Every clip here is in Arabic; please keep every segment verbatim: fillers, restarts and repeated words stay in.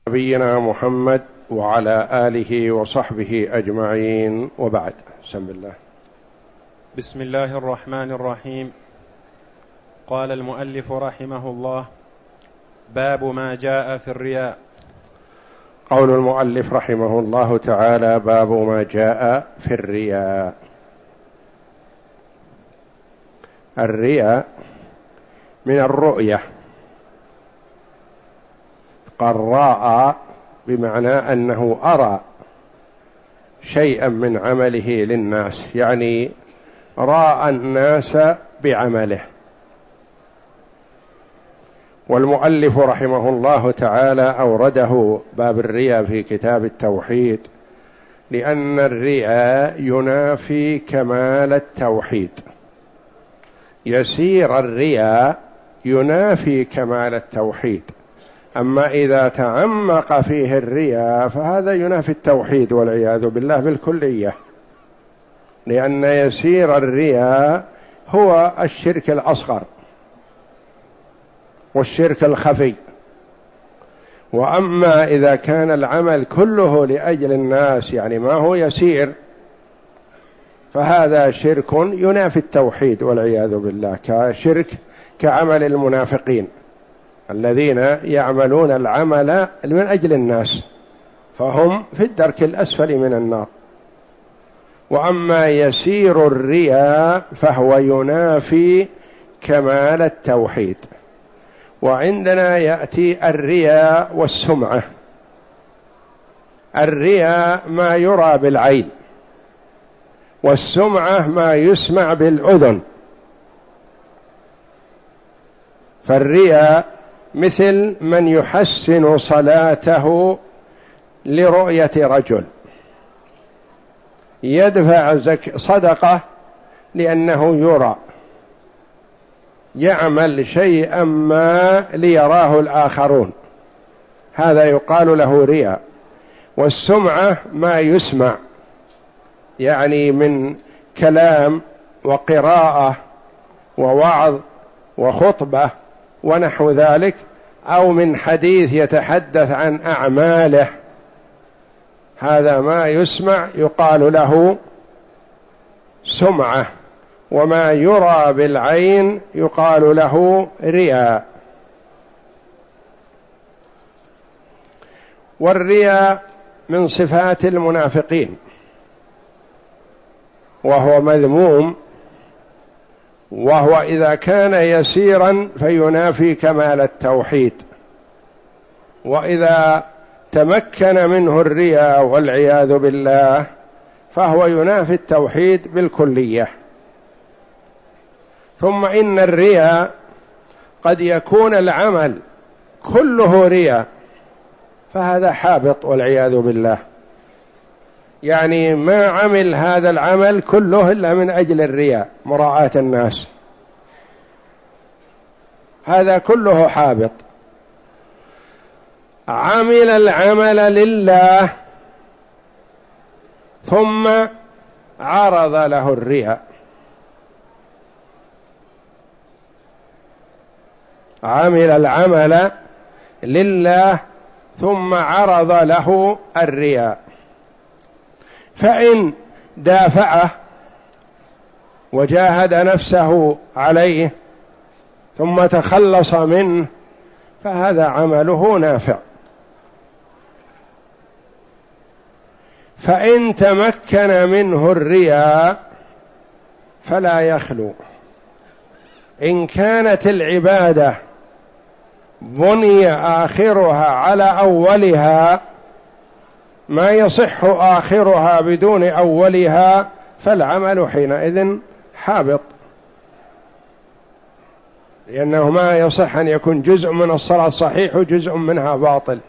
نبينا محمد وعلى آله وصحبه أجمعين، وبعد. بسم الله بسم الله الرحمن الرحيم. قال المؤلف رحمه الله: باب ما جاء في الرياء. قول المؤلف رحمه الله تعالى: باب ما جاء في الرياء. الرياء من الرؤية، قال راى بمعنى أنه أرى شيئا من عمله للناس، يعني راى الناس بعمله. والمؤلف رحمه الله تعالى أورده باب الرياء في كتاب التوحيد، لأن الرياء ينافي كمال التوحيد. يسير الرياء ينافي كمال التوحيد، أما إذا تعمق فيه الرياء فهذا ينافي التوحيد والعياذ بالله بالكلية، لأن يسير الرياء هو الشرك الأصغر والشرك الخفي. وأما إذا كان العمل كله لأجل الناس، يعني ما هو يسير، فهذا شرك ينافي التوحيد والعياذ بالله، كشرك كعمل المنافقين الذين يعملون العمل من أجل الناس، فهم في الدرك الأسفل من النار. وأما يسير الرياء فهو ينافي كمال التوحيد. وعندنا يأتي الرياء والسمعة. الرياء ما يرى بالعين، والسمعة ما يسمع بالأذن. فالرياء مثل من يحسن صلاته لرؤية رجل، يدفع صدقة لأنه يرى، يعمل شيئا ما ليراه الآخرون، هذا يقال له رياء. والسمعة ما يسمع، يعني من كلام وقراءة ووعظ وخطبة ونحو ذلك، أو من حديث يتحدث عن أعماله، هذا ما يسمع يقال له سمعة. وما يرى بالعين يقال له رياء. والرياء من صفات المنافقين، وهو مذموم، وهو إذا كان يسيرا فينافي كمال التوحيد، وإذا تمكن منه الرياء والعياذ بالله فهو ينافي التوحيد بالكلية. ثم إن الرياء قد يكون العمل كله رياء، فهذا حابط والعياذ بالله، يعني ما عمل هذا العمل كله إلا من أجل الرياء، مراعاة الناس، هذا كله حابط. عمل العمل لله ثم عرض له الرياء، عمل العمل لله ثم عرض له الرياء، فإن دافعه وجاهد نفسه عليه ثم تخلص منه فهذا عمله نافع. فإن تمكن منه الرياء فلا يخلو. إن كانت العبادة بني آخرها على أولها، ما يصح آخرها بدون أولها، فالعمل حينئذ حابط، لأنه ما يصح أن يكون جزء من الصلاة صحيح وجزء منها باطل.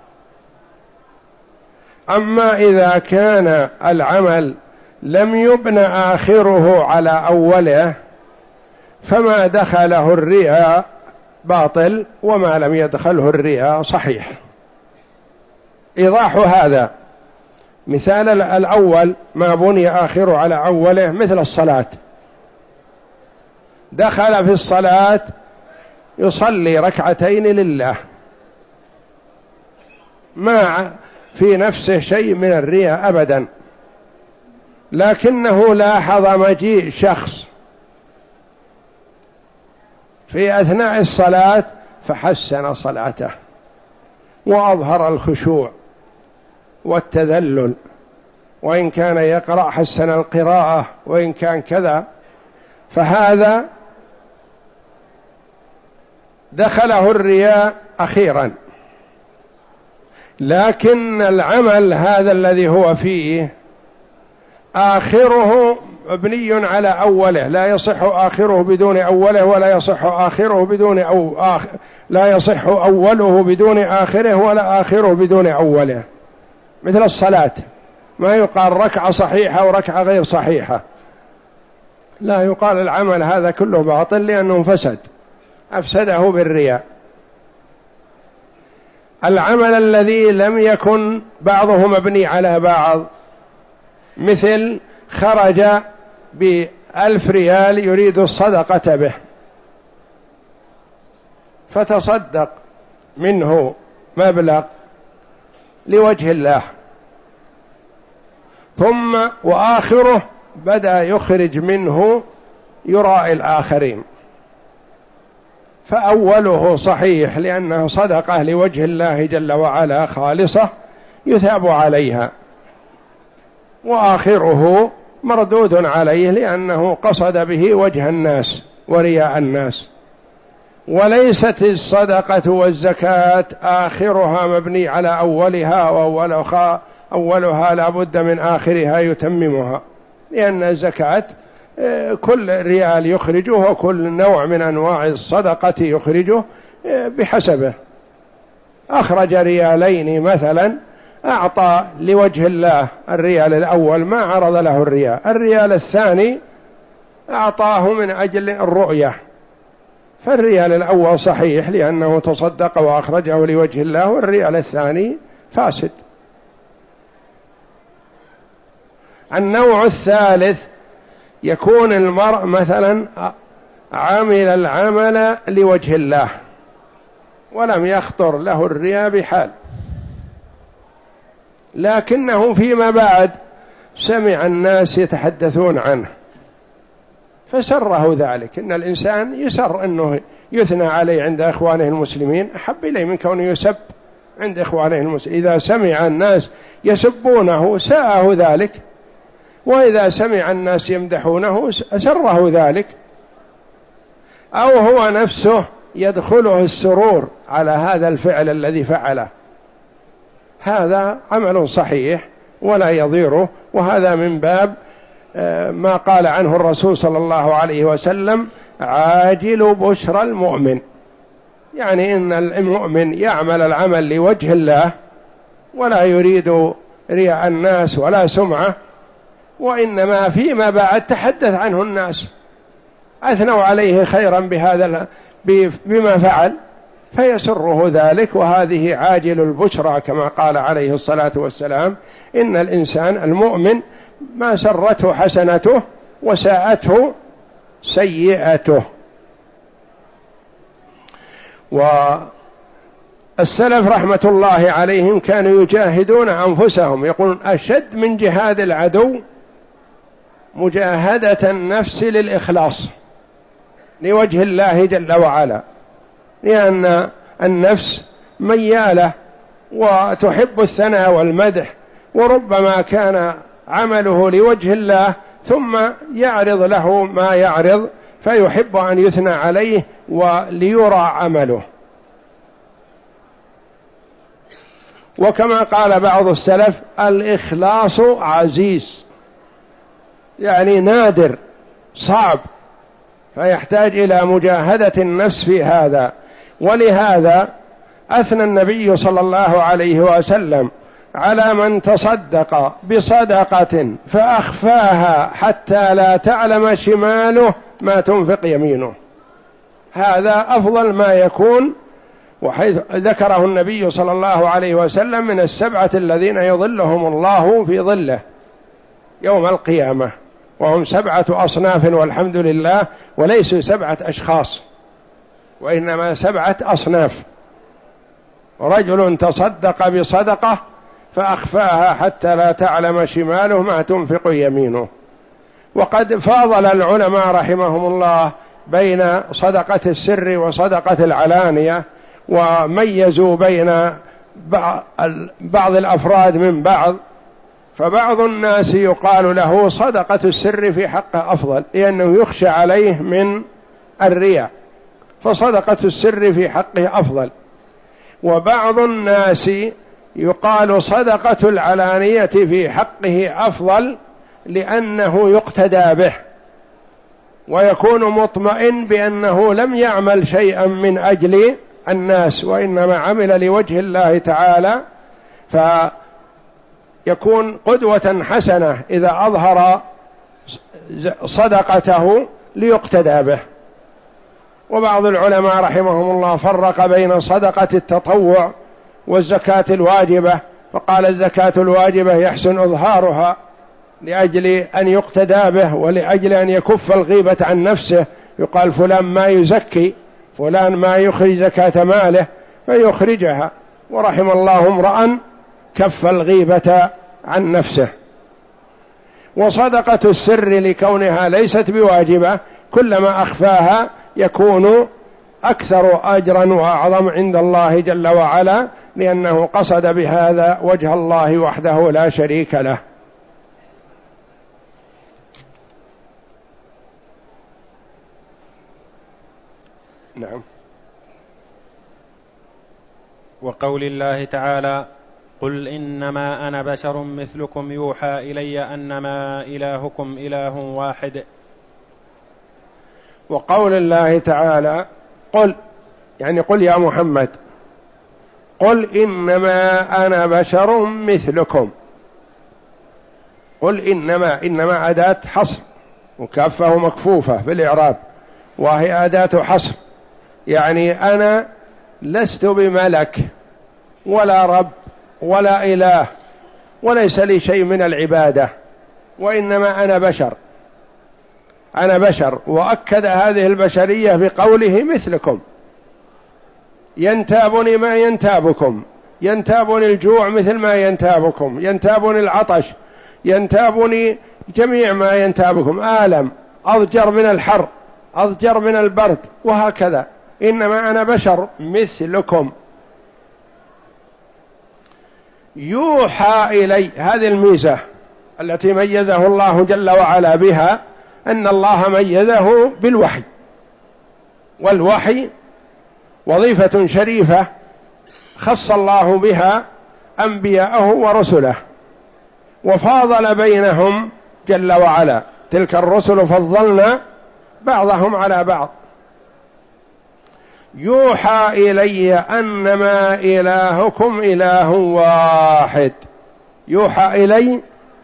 أما إذا كان العمل لم يبن آخره على أوله، فما دخله الرياء باطل، وما لم يدخله الرياء صحيح. إيضاح هذا: مثال الأول ما بني آخره على أوله مثل الصلاة، دخل في الصلاة يصلي ركعتين لله، ما في نفسه شيء من الرياء أبدا، لكنه لاحظ مجيء شخص في أثناء الصلاة فحسن صلاته وأظهر الخشوع والتذلل، وإن كان يقرأ حسن القراءة، وإن كان كذا، فهذا دخله الرياء أخيرا. لكن العمل هذا الذي هو فيه آخره مبني على أوله، لا يصح آخره بدون أوله، ولا يصح آخره بدون أو آخر لا يصح أوله بدون آخره، ولا آخره بدون أوله. مثل الصلاة، ما يقال ركعة صحيحة وركعة غير صحيحة، لا يقال العمل هذا كله باطل لأنه فسد، أفسده بالرياء. العمل الذي لم يكن بعضه مبني على بعض، مثل خرج بألف ريال يريد الصدقة به، فتصدق منه مبلغ لوجه الله، ثم وآخره بدأ يخرج منه يرائي الآخرين، فأوله صحيح لأنه صدقة لوجه الله جل وعلا خالصة يثاب عليها، وآخره مردود عليه لأنه قصد به وجه الناس ورياء الناس. وليست الصدقة والزكاة آخرها مبني على أولها، وأولها أولها لا بد من آخرها يتممها، لأن الزكاة كل ريال يخرجه وكل نوع من أنواع الصدقة يخرجه بحسبه. أخرج ريالين مثلا، أعطى لوجه الله الريال الأول ما عرض له الرياء، الريال الثاني أعطاه من أجل الرؤية، فالريال الأول صحيح لأنه تصدق وأخرجه لوجه الله، والريال الثاني فاسد. النوع الثالث يكون المرء مثلا عمل العمل لوجه الله ولم يخطر له الرياء بحال، لكنه فيما بعد سمع الناس يتحدثون عنه فسره ذلك. إن الإنسان يسر أنه يثنى عليه عند إخوانه المسلمين، أحب إليه من كونه يسب عند إخوانه المسلمين. إذا سمع الناس يسبونه ساءه ذلك، وإذا سمع الناس يمدحونه أسره ذلك، أو هو نفسه يدخله السرور على هذا الفعل الذي فعله. هذا عمل صحيح ولا يضيره، وهذا من باب ما قال عنه الرسول صلى الله عليه وسلم: عاجل بشرى المؤمن، يعني إن المؤمن يعمل العمل لوجه الله ولا يريد رياء الناس ولا سمعة، وإنما فيما بعد تحدث عنه الناس، أثنوا عليه خيرا بهذا بما فعل فيسره ذلك، وهذه عاجل البشرى كما قال عليه الصلاة والسلام: إن الإنسان المؤمن ما سرته حسنته وساءته سيئته. والسلف رحمة الله عليهم كانوا يجاهدون أنفسهم، يقولون: أشد من جهاد العدو مجاهدة النفس للإخلاص لوجه الله جل وعلا، لأن النفس ميالة وتحب الثناء والمدح، وربما كان عمله لوجه الله ثم يعرض له ما يعرض فيحب أن يثنى عليه وليرى عمله. وكما قال بعض السلف: الإخلاص عزيز، يعني نادر صعب، فيحتاج إلى مجاهدة النفس في هذا. ولهذا أثنى النبي صلى الله عليه وسلم على من تصدق بصدقة فأخفاها حتى لا تعلم شماله ما تنفق يمينه، هذا أفضل ما يكون، وحيث ذكره النبي صلى الله عليه وسلم من السبعة الذين يظلهم الله في ظله يوم القيامة، وهم سبعة أصناف والحمد لله، وليسوا سبعة أشخاص وإنما سبعة أصناف. رجل تصدق بصدقة فأخفاها حتى لا تعلم شماله ما تنفق يمينه. وقد فاضل العلماء رحمهم الله بين صدقة السر وصدقة العلانية، وميزوا بين بعض الأفراد من بعض، فبعض الناس يقال له صدقة السر في حقه أفضل لأنه يخشى عليه من الرياء، فصدقة السر في حقه أفضل. وبعض الناس يقال صدقة العلانية في حقه أفضل لأنه يقتدى به ويكون مطمئن بأنه لم يعمل شيئا من أجل الناس وإنما عمل لوجه الله تعالى، فيكون قدوة حسنة إذا أظهر صدقته ليقتدى به. وبعض العلماء رحمهم الله فرق بين صدقة التطوع والزكاة الواجبة، فقال الزكاة الواجبة يحسن إظهارها لأجل أن يقتدى به ولأجل أن يكف الغيبة عن نفسه، يقال فلان ما يزكي، فلان ما يخرج زكاة ماله فيخرجها، ورحم الله امرأ كف الغيبة عن نفسه. وصدقة السر لكونها ليست بواجبة كلما أخفاها يكون أكثر أجرا وأعظم عند الله جل وعلا، لأنه قصد بهذا وجه الله وحده لا شريك له. نعم. وقول الله تعالى: قل إنما أنا بشر مثلكم يوحى إلي أنما إلهكم إله واحد. وقول الله تعالى: قل، يعني قل يا محمد، قل إنما أنا بشر مثلكم. قل إنما، إنما أداة حصر وكافة مكفوفة في الإعراب، وهي أداة حصر، يعني أنا لست بملك ولا رب ولا إله وليس لي شيء من العبادة، وإنما أنا بشر، أنا بشر. وأكد هذه البشرية بقوله مثلكم، ينتابني ما ينتابكم، ينتابني الجوع مثل ما ينتابكم، ينتابني العطش، ينتابني جميع ما ينتابكم، آلم، أضجر من الحر، أضجر من البرد، وهكذا. إنما أنا بشر مثلكم يوحى إلي. هذه الميزة التي ميزه الله جل وعلا بها، أن الله ميزه بالوحي، والوحي وظيفة شريفة خص الله بها أنبياءه ورسله، وفاضل بينهم جل وعلا. تلك الرسل فضلنا بعضهم على بعض. يوحى إلي أنما إلهكم إله واحد. يوحى إلي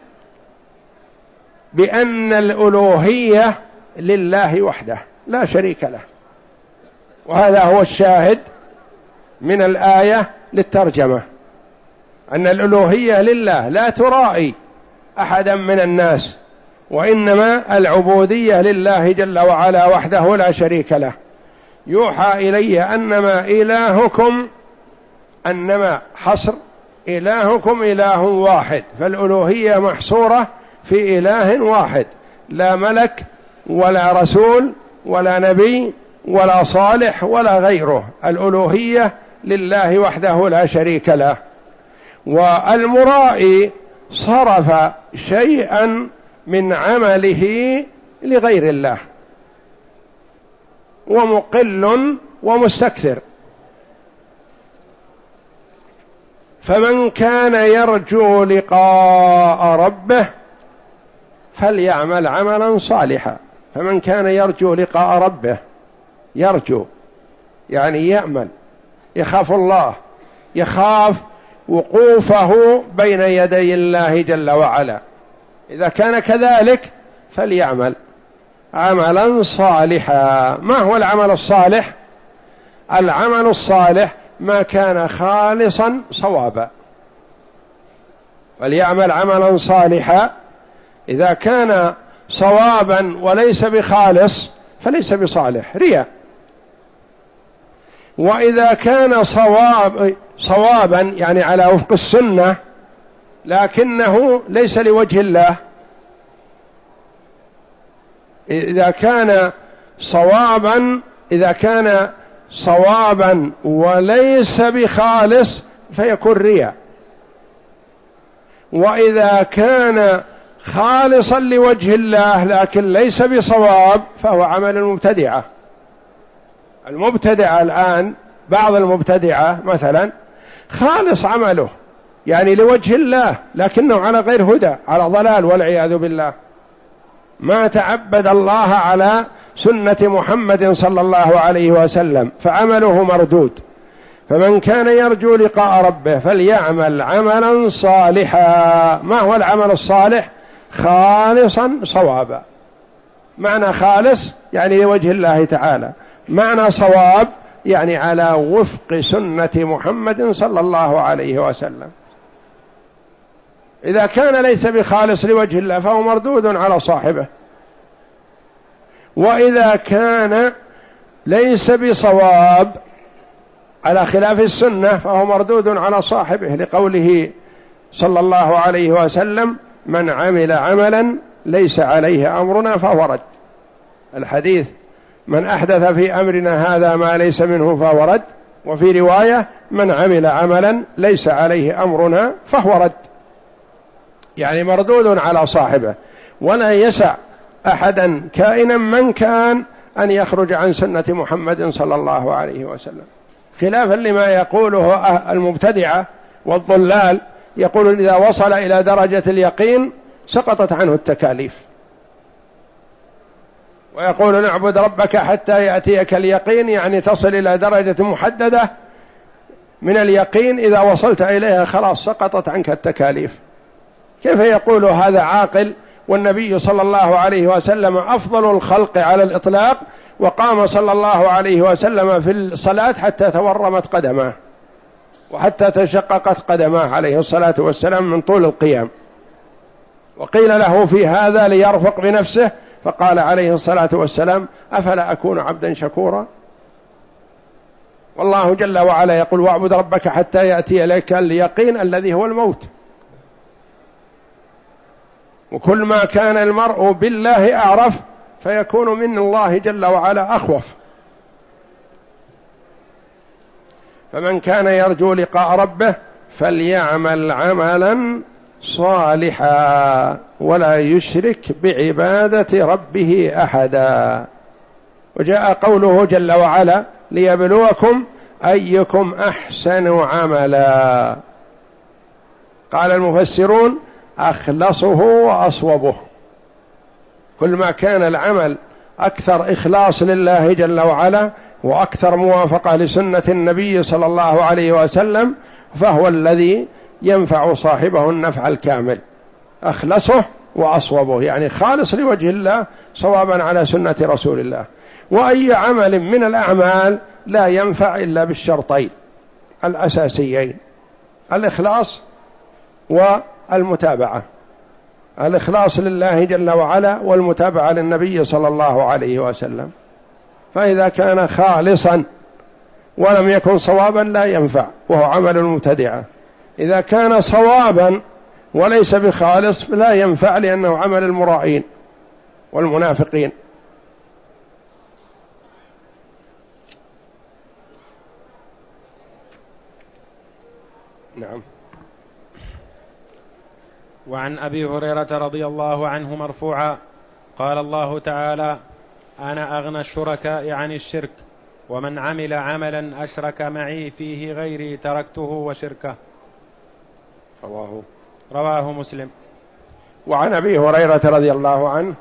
بأن الألوهية لله وحده لا شريك له، وهذا هو الشاهد من الآية للترجمة، أن الألوهية لله لا ترائي أحدا من الناس، وإنما العبودية لله جل وعلا وحده لا شريك له. يوحى إلي أنما إلهكم، أنما حصر، إلهكم إله واحد، فالألوهية محصورة في إله واحد، لا ملك ولا رسول ولا نبي ولا صالح ولا غيره، الألوهية لله وحده لا شريك له. والمرائي صرف شيئا من عمله لغير الله، ومقل ومستكثر. فمن كان يرجو لقاء ربه فليعمل عملا صالحا. فمن كان يرجو لقاء ربه، يرجو يعني يأمل، يخاف الله، يخاف وقوفه بين يدي الله جل وعلا، إذا كان كذلك فليعمل عملا صالحا. ما هو العمل الصالح؟ العمل الصالح ما كان خالصا صوابا. فليعمل عملا صالحا، إذا كان صوابا وليس بخالص فليس بصالح، رياء. وإذا كان صواب صوابا يعني على وفق السنة لكنه ليس لوجه الله، إذا كان صوابا إذا كان صوابا وليس بخالص فيكون رياء، وإذا كان خالصا لوجه الله لكن ليس بصواب فهو عمل المبتدعة. المبتدعة الآن بعض المبتدعة مثلا خالص عمله يعني لوجه الله لكنه على غير هدى، على ضلال والعياذ بالله، ما تعبد الله على سنة محمد صلى الله عليه وسلم فعمله مردود. فمن كان يرجو لقاء ربه فليعمل عملا صالحا. ما هو العمل الصالح؟ خالصا صوابا. معنى خالص يعني لوجه الله تعالى، معنى صواب يعني على وفق سنة محمد صلى الله عليه وسلم. إذا كان ليس بخالص لوجه الله فهو مردود على صاحبه، وإذا كان ليس بصواب على خلاف السنة فهو مردود على صاحبه، لقوله صلى الله عليه وسلم: من عمل عملا ليس عليه أمرنا فهو رد. الحديث: من أحدث في أمرنا هذا ما ليس منه فهو رد. وفي رواية: من عمل عملا ليس عليه أمرنا فهو رد، يعني مردود على صاحبه. ولا يسع أحدا كائنا من كان أن يخرج عن سنة محمد صلى الله عليه وسلم، خلافا لما يقوله المبتدعة والضلال، يقول إذا وصل إلى درجة اليقين سقطت عنه التكاليف، ويقول: نعبد ربك حتى يأتيك اليقين، يعني تصل إلى درجة محددة من اليقين، إذا وصلت إليها خلاص سقطت عنك التكاليف. كيف يقول هذا عاقل والنبي صلى الله عليه وسلم أفضل الخلق على الإطلاق، وقام صلى الله عليه وسلم في الصلاة حتى تورمت قدماه وحتى تشققت قدماه عليه الصلاة والسلام من طول القيام، وقيل له في هذا ليرفق بنفسه فقال عليه الصلاة والسلام: أفلا أكون عبدا شكورا؟ والله جل وعلا يقول: واعبد ربك حتى يأتي إليك اليقين الذي هو الموت. وكل ما كان المرء بالله أعرف فيكون من الله جل وعلا أخوف. فمن كان يرجو لقاء ربه فليعمل عملا صالحا ولا يشرك بعبادة ربه أحدا. وجاء قوله جل وعلا: ليبلوكم أيكم أحسن عملا. قال المفسرون: أخلصه وأصوبه. كل ما كان العمل أكثر إخلاص لله جل وعلا وأكثر موافقة لسنة النبي صلى الله عليه وسلم فهو الذي ينفع صاحبه النفع الكامل. أخلصه وأصوبه يعني خالص لوجه الله صوابا على سنة رسول الله. وأي عمل من الأعمال لا ينفع إلا بالشرطين الأساسيين: الإخلاص والمتابعة. الإخلاص لله جل وعلا والمتابعة للنبي صلى الله عليه وسلم. فإذا كان خالصا ولم يكن صوابا لا ينفع، وهو عمل المبتدعة. إذا كان صوابا وليس بخالص لا ينفع، لأنه عمل المرائين والمنافقين. نعم. وعن أبي هريرة رضي الله عنه مرفوعا قال الله تعالى: أنا أغنى الشركاء عن الشرك، ومن عمل عملا أشرك معي فيه غيري تركته وشركه. رواه رواه مسلم. وعن أبي هريرة رضي الله عنه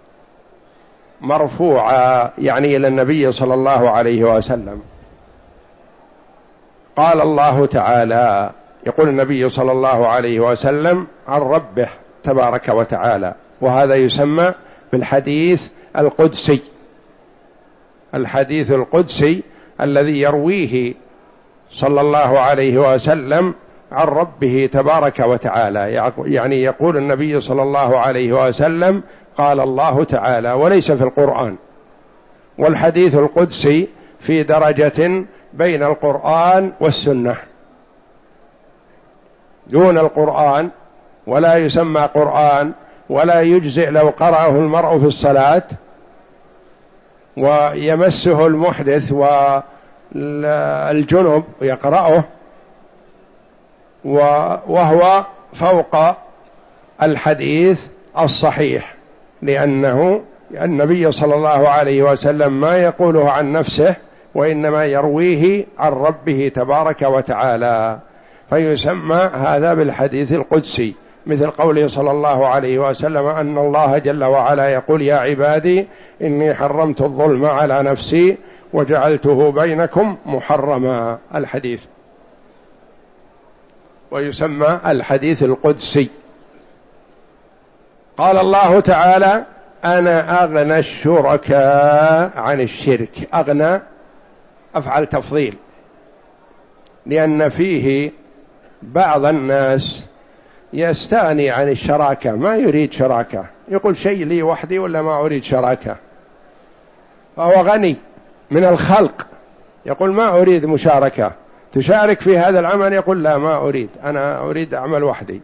مرفوعا يعني إلى النبي صلى الله عليه وسلم قال الله تعالى، يقول النبي صلى الله عليه وسلم عن ربه تبارك وتعالى، وهذا يسمى بالحديث القدسي. الحديث القدسي الذي يرويه صلى الله عليه وسلم عن ربه تبارك وتعالى، يعني يقول النبي صلى الله عليه وسلم قال الله تعالى، وليس في القرآن. والحديث القدسي في درجة بين القرآن والسنة، دون القرآن، ولا يسمى قرآن، ولا يجزئ لو قرأه المرء في الصلاة، ويمسه المحدث والجنب يقرأه، وهو فوق الحديث الصحيح، لأنه النبي صلى الله عليه وسلم ما يقوله عن نفسه، وإنما يرويه عن ربه تبارك وتعالى، فيسمى هذا بالحديث القدسي، مثل قوله صلى الله عليه وسلم أن الله جل وعلا يقول يا عبادي إني حرمت الظلم على نفسي وجعلته بينكم محرما، الحديث، ويسمى الحديث القدسي. قال الله تعالى أنا أغنى الشركاء عن الشرك. أغنى أفعل تفضيل، لأن فيه بعض الناس يستغني عن الشراكة، ما يريد شراكة، يقول شيء لي وحدي ولا ما أريد شراكة، فهو غني من الخلق، يقول ما أريد مشاركة، تشارك في هذا العمل، يقول لا ما أريد، أنا أريد أعمل وحدي.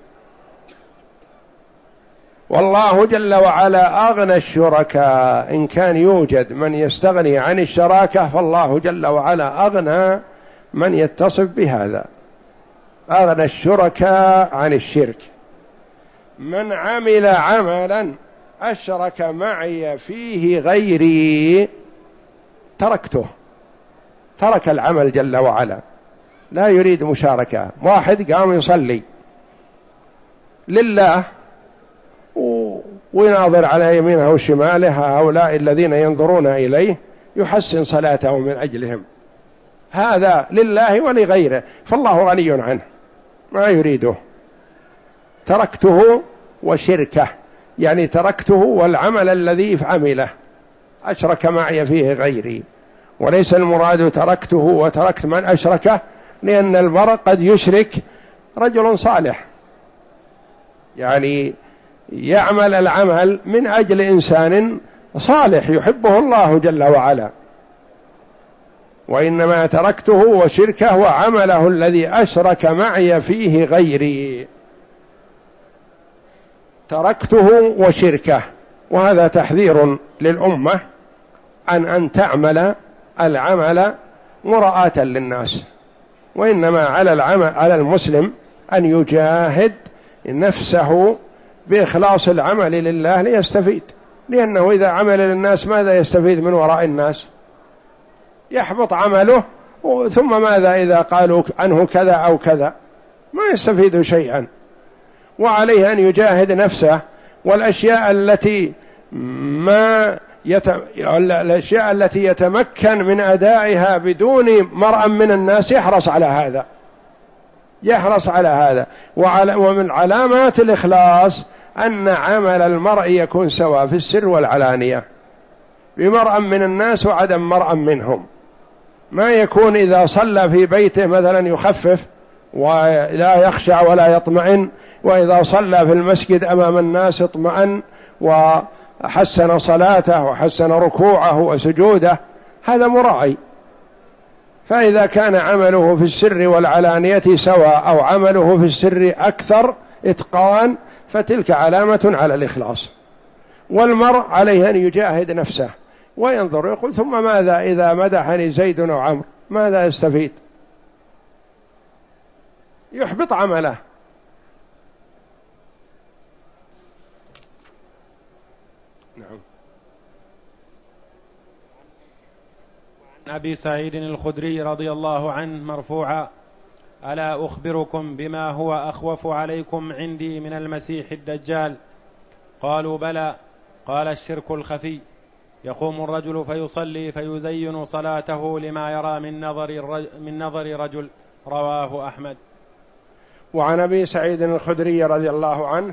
والله جل وعلا أغنى الشركاء، إن كان يوجد من يستغني عن الشراكة فالله جل وعلا أغنى من يتصف بهذا، أغنى الشركاء عن الشرك. من عمل عملا أشرك معي فيه غيري تركته، ترك العمل جل وعلا، لا يريد مشاركة. واحد قام يصلي لله ويناظر على يمينه وشماله هؤلاء الذين ينظرون إليه، يحسن صلاته من أجلهم، هذا لله ولغيره، فالله غني عنه ما يريده. تركته وشركه، يعني تركته والعمل الذي عمله، أشرك معي فيه غيري، وليس المراد تركته وتركت من أشركه، لأن المرء قد يشرك رجل صالح، يعني يعمل العمل من أجل إنسان صالح يحبه الله جل وعلا، وإنما تركته وشركه وعمله الذي أشرك معي فيه غيري، تركته وشركه. وهذا تحذير للأمة عن أن تعمل العمل مراءة للناس، وإنما على العمل على المسلم أن يجاهد نفسه بإخلاص العمل لله ليستفيد، لأنه إذا عمل للناس ماذا يستفيد من وراء الناس؟ يحبط عمله، ثم ماذا إذا قالوا عنه كذا أو كذا؟ ما يستفيد شيئا. وعليه أن يجاهد نفسه، والأشياء التي ما يت... الأشياء التي يتمكن من أدائها بدون مرأ من الناس يحرص على هذا، يحرص على هذا. وعلى... ومن علامات الإخلاص أن عمل المرء يكون سواء في السر والعلانية، بمرأ من الناس وعدم مرأ منهم، ما يكون إذا صلى في بيته مثلا يخفف ولا يخشع ولا يطمئن، وإذا صلى في المسجد أمام الناس اطمأن وحسن صلاته وحسن ركوعه وسجوده، هذا مراعي. فإذا كان عمله في السر والعلانية سواء أو عمله في السر أكثر إتقان فتلك علامة على الإخلاص. والمرء عليه أن يجاهد نفسه وينظر، يقول ثم ماذا إذا مدحني زيد أو عمرو، ماذا يستفيد؟ يحبط عمله. نعم. عن أبي سعيد الخدري رضي الله عنه مرفوعا: ألا أخبركم بما هو أخوف عليكم عندي من المسيح الدجال؟ قالوا بلى. قال: الشرك الخفي، يقوم الرجل فيصلي فيزين صلاته لما يرى من نظر الرجل, من نظر رجل. رواه أحمد. وعن أبي سعيد الخدري رضي الله عنه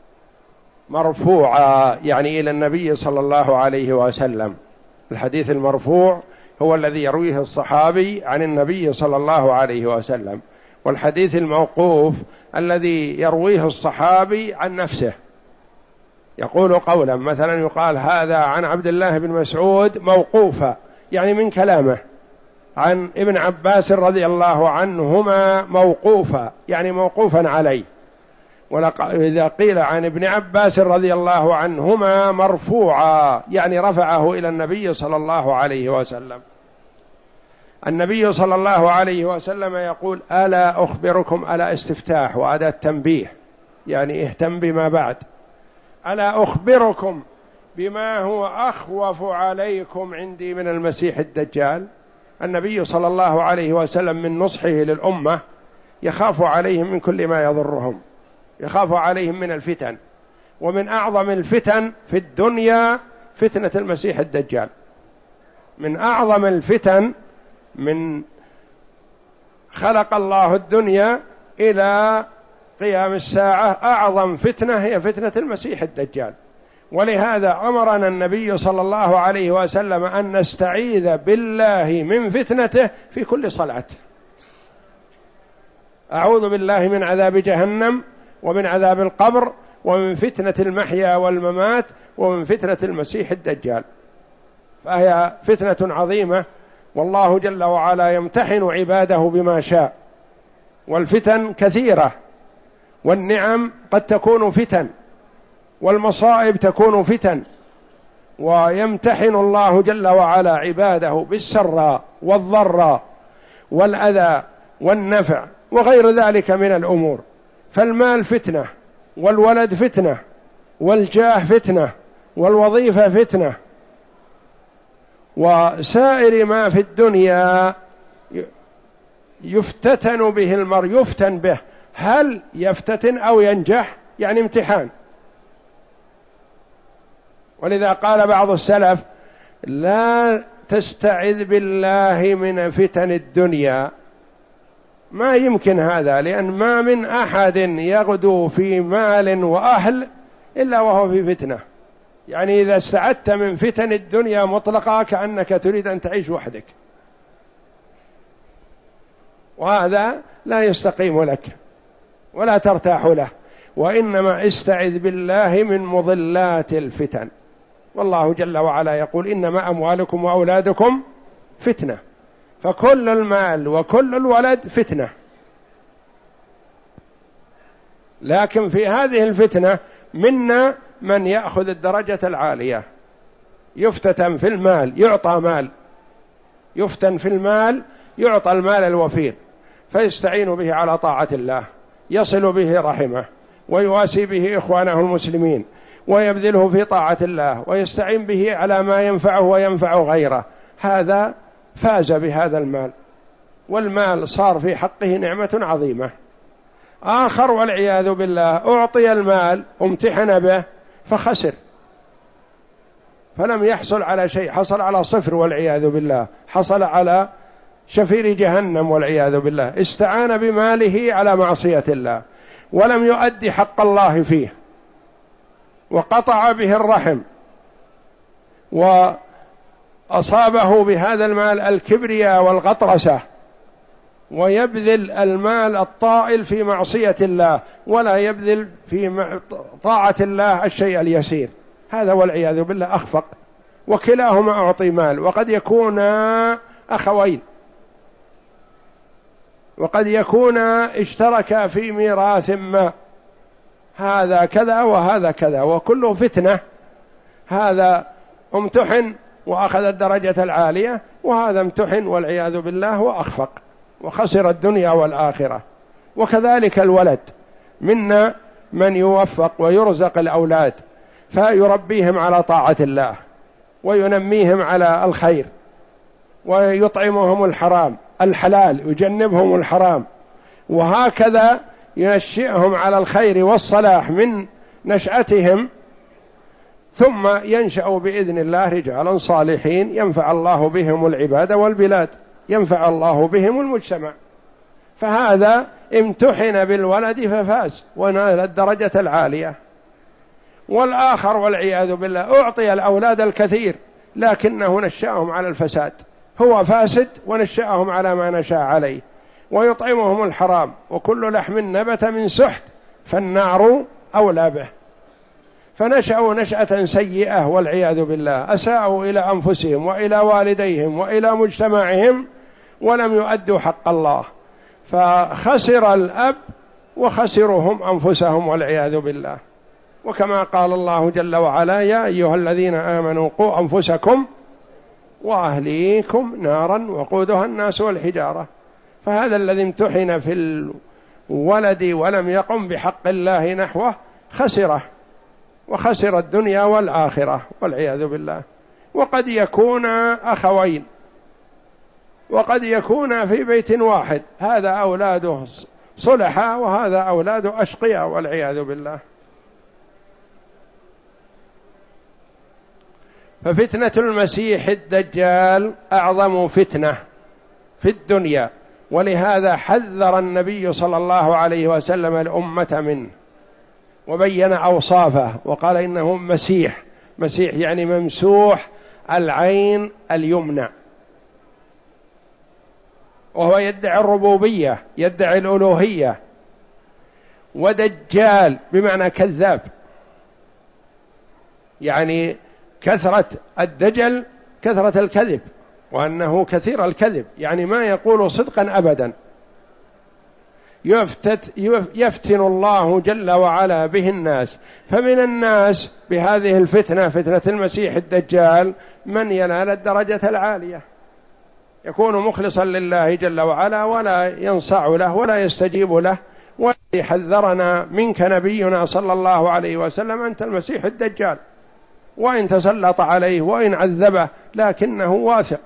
مرفوعا، يعني إلى النبي صلى الله عليه وسلم. الحديث المرفوع هو الذي يرويه الصحابي عن النبي صلى الله عليه وسلم، والحديث الموقوف الذي يرويه الصحابي عن نفسه، يقول قولا، مثلا يقال هذا عن عبد الله بن مسعود موقوفا، يعني من كلامه، عن ابن عباس رضي الله عنهما موقوفا، يعني موقوفا عليه، وإذا قيل عن ابن عباس رضي الله عنهما مرفوعا يعني رفعه إلى النبي صلى الله عليه وسلم. النبي صلى الله عليه وسلم يقول: ألا أخبركم، ألا استفتاح وأداة تنبيه، يعني اهتم بما بعد، ألا أخبركم بما هو أخوف عليكم عندي من المسيح الدجال. النبي صلى الله عليه وسلم من نصحه للأمة يخاف عليهم من كل ما يضرهم، يخاف عليهم من الفتن، ومن أعظم الفتن في الدنيا فتنة المسيح الدجال. من أعظم الفتن من خلق الله الدنيا إلى قيام الساعة أعظم فتنة هي فتنة المسيح الدجال. ولهذا أمرنا النبي صلى الله عليه وسلم أن نستعيذ بالله من فتنته في كل صلاة. أعوذ بالله من عذاب جهنم، ومن عذاب القبر، ومن فتنة المحيا والممات، ومن فتنة المسيح الدجال. فهي فتنة عظيمة، والله جل وعلا يمتحن عباده بما شاء، والفتن كثيرة، والنعم قد تكون فتن، والمصائب تكون فتن، ويمتحن الله جل وعلا عباده بالسراء والضراء والأذى والنفع وغير ذلك من الأمور. فالمال فتنة، والولد فتنة، والجاه فتنة، والوظيفة فتنة، وسائر ما في الدنيا يفتتن به المرء، يفتن به، هل يفتتن أو ينجح؟ يعني امتحان. ولذا قال بعض السلف: لا تستعذ بالله من فتن الدنيا. ما يمكن هذا، لأن ما من أحد يغدو في مال وأهل إلا وهو في فتنة. يعني إذا استعدت من فتن الدنيا مطلقة كأنك تريد أن تعيش وحدك، وهذا لا يستقيم لك ولا ترتاح له. وإنما استعذ بالله من مضلات الفتن. والله جل وعلا يقول: إنما أموالكم وأولادكم فتنة. فكل المال وكل الولد فتنة، لكن في هذه الفتنة منا من يأخذ الدرجة العالية، يفتتن في المال، يعطى مال، يفتن في المال، يعطى المال الوفير، فيستعين به على طاعة الله، يصل به رحمه، ويواسي به إخوانه المسلمين، ويبذله في طاعة الله، ويستعين به على ما ينفعه وينفع غيره. هذا فاز بهذا المال، والمال صار في حقه نعمة عظيمة. آخر والعياذ بالله أعطي المال امتحن به فخسر، فلم يحصل على شيء، حصل على صفر والعياذ بالله، حصل على شفير جهنم والعياذ بالله. استعان بماله على معصية الله، ولم يؤدي حق الله فيه، وقطع به الرحم، وأصابه بهذا المال الكبرياء والغطرسة، ويبذل المال الطائل في معصية الله، ولا يبذل في طاعة الله الشيء اليسير. هذا والعياذ بالله أخفق. وكلاهما أعطي مال، وقد يكون أخوين، وقد يكون اشتركا في ميراث ما، هذا كذا وهذا كذا، وكله فتنة. هذا امتحن وأخذ الدرجة العالية، وهذا امتحن والعياذ بالله وأخفق، وخسر الدنيا والآخرة. وكذلك الولد، منا من يوفق ويرزق الأولاد فيربيهم على طاعة الله، وينميهم على الخير، ويطعمهم الحرام الحلال، يجنبهم الحرام، وهكذا ينشئهم على الخير والصلاح من نشأتهم، ثم ينشأ بإذن الله رجالا صالحين ينفع الله بهم العباد والبلاد، ينفع الله بهم المجتمع. فهذا امتحن بالولد ففاز ونال الدرجة العالية. والآخر والعياذ بالله أعطي الأولاد الكثير لكنه نشأهم على الفساد، هو فاسد ونشأهم على ما نشاء عليه، ويطعمهم الحرام، وكل لحم نبت من سحت فالنار أولى به. فنشأوا نشأة سيئة والعياذ بالله، أساءوا إلى أنفسهم وإلى والديهم وإلى مجتمعهم، ولم يؤدوا حق الله، فخسر الأب وخسروا هم أنفسهم والعياذ بالله. وكما قال الله جل وعلا: يا أيها الذين آمنوا قوا أنفسكم وأهليكم نارا وقودها الناس والحجارة. فهذا الذي امتحن في الولد ولم يقم بحق الله نحوه خسره، وخسر الدنيا والآخرة والعياذ بالله. وقد يكون أخوين، وقد يكون في بيت واحد، هذا أولاده صلحاء وهذا أولاده أشقياء والعياذ بالله. ففتنة المسيح الدجال أعظم فتنة في الدنيا، ولهذا حذر النبي صلى الله عليه وسلم الأمة منه وبين أوصافه، وقال إنه مسيح. مسيح يعني ممسوح العين اليمنى، وهو يدعي الربوبية، يدعي الألوهية. ودجال بمعنى كذاب، يعني كثرة الدجل كثرة الكذب، وأنه كثير الكذب، يعني ما يقول صدقا أبدا. يفتت يفتن الله جل وعلا به الناس. فمن الناس بهذه الفتنة، فتنة المسيح الدجال، من ينال الدرجة العالية، يكون مخلصا لله جل وعلا ولا ينصاع له ولا يستجيب له. والذي حذرنا منك نبينا صلى الله عليه وسلم: أنت المسيح الدجال، وإن تسلط عليه وإن عذبه لكنه واثق.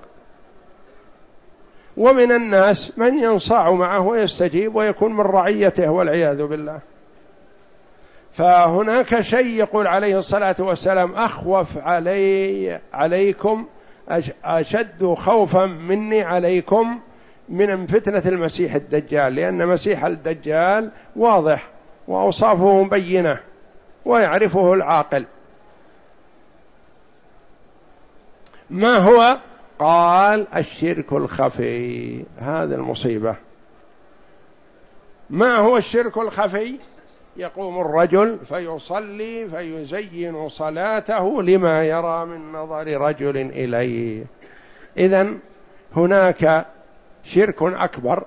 ومن الناس من ينصاع معه ويستجيب ويكون من رعيته والعياذ بالله. فهناك شيء يقول عليه الصلاة والسلام: أخوف علي عليكم أشد خوفا مني عليكم من فتنة المسيح الدجال، لأن مسيح الدجال واضح وأوصافه مبينة ويعرفه العاقل. ما هو؟ قال: الشرك الخفي. هذا المصيبة. ما هو الشرك الخفي؟ يقوم الرجل فيصلي فيزين صلاته لما يرى من نظر رجل إليه. إذن هناك شرك أكبر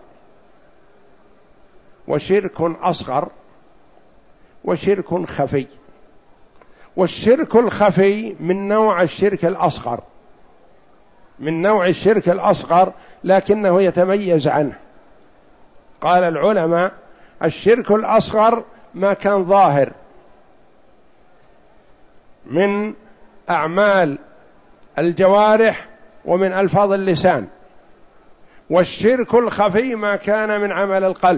وشرك أصغر وشرك خفي. والشرك الخفي من نوع الشرك الأصغر، من نوع الشرك الأصغر، لكنه يتميز عنه. قال العلماء: الشرك الأصغر ما كان ظاهر من أعمال الجوارح ومن ألفاظ اللسان، والشرك الخفي ما كان من عمل القلب.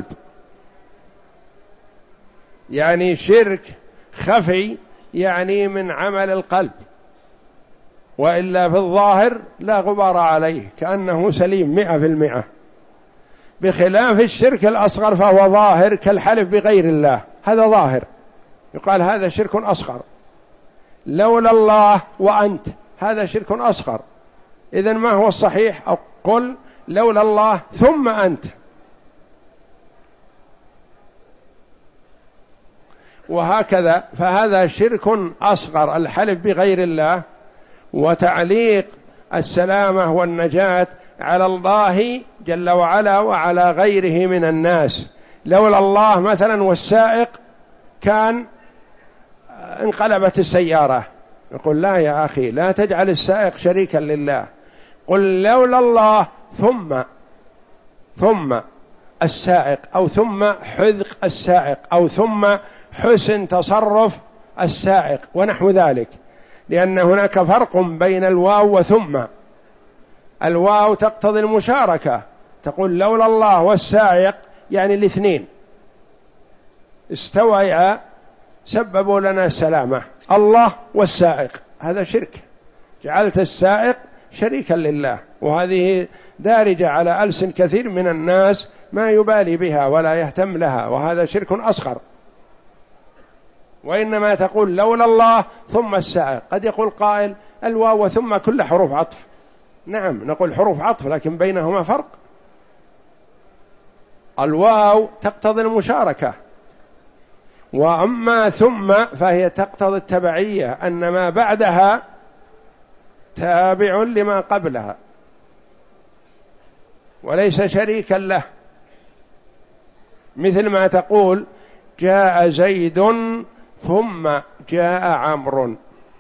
يعني شرك خفي يعني من عمل القلب، وإلا في الظاهر لا غبار عليه، كأنه سليم مئة في المئة. بخلاف الشرك الأصغر فهو ظاهر، كالحلف بغير الله، هذا ظاهر، يقال هذا شرك أصغر. لولا الله وأنت، هذا شرك أصغر. إذن ما هو الصحيح؟ أو قل لولا الله ثم أنت. وهكذا، فهذا شرك أصغر، الحلف بغير الله وتعليق السلامة والنجاة على الله جل وعلا وعلى غيره من الناس. لولا الله مثلا والسائق كان انقلبت السيارة، يقول: لا يا أخي، لا تجعل السائق شريكا لله، قل لولا الله ثم ثم السائق، أو ثم حذق السائق، أو ثم حسن تصرف السائق ونحو ذلك. لأن هناك فرق بين الواو وثم. الواو تقتضي المشاركة، تقول لولا الله والسائق، يعني الاثنين استويا سببوا لنا السلامة، الله والسائق. هذا شرك، جعلت السائق شريكا لله، وهذه دارجة على ألسن كثير من الناس ما يبالي بها ولا يهتم لها، وهذا شرك أصغر. وإنما تقول لولا الله ثم السائق. قد يقول قائل: الواو وثم كل حروف عطف. نعم، نقول حروف عطف، لكن بينهما فرق. الواو تقتضي المشاركة، وأما ثم فهي تقتضي التبعية، أن ما بعدها تابع لما قبلها. وليس شريكا له، مثل ما تقول جاء زيد ثم جاء عمرو،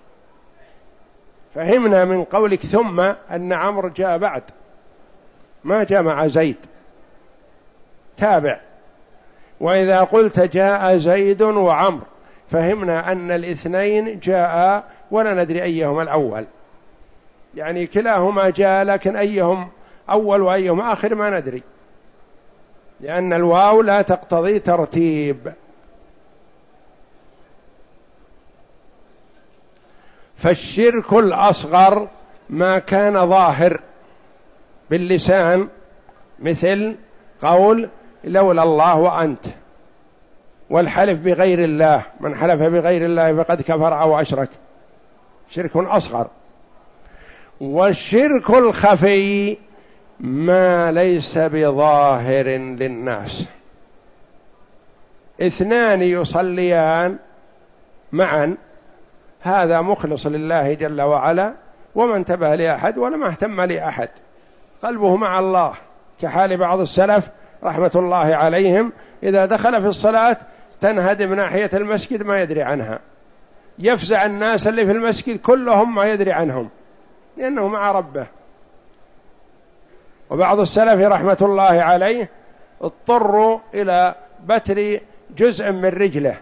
فهمنا من قولك ثم أن عمرو جاء بعد، ما جاء مع زيد، تابع. وإذا قلت جاء زيد وعمرو فهمنا أن الاثنين جاء ولا ندري أيهما الأول، يعني كلاهما جاء لكن أيهم أول وأيهم آخر ما ندري، لأن الواو لا تقتضي ترتيب. فالشرك الأصغر ما كان ظاهر باللسان، مثل قول لولا الله وأنت، والحلف بغير الله، من حلف بغير الله فقد كفر أو أشرك، شرك أصغر. والشرك الخفي ما ليس بظاهر للناس، اثنان يصليان معا، هذا مخلص لله جل وعلا وما انتبه لأحد ولا ما اهتم لأحد، قلبه مع الله، كحال بعض السلف رحمة الله عليهم إذا دخل في الصلاة تنهدم ناحية المسجد ما يدري عنها، يفزع الناس اللي في المسجد كلهم ما يدري عنهم لأنه مع ربه. وبعض السلف رحمة الله عليه اضطروا إلى بتر جزء من رجله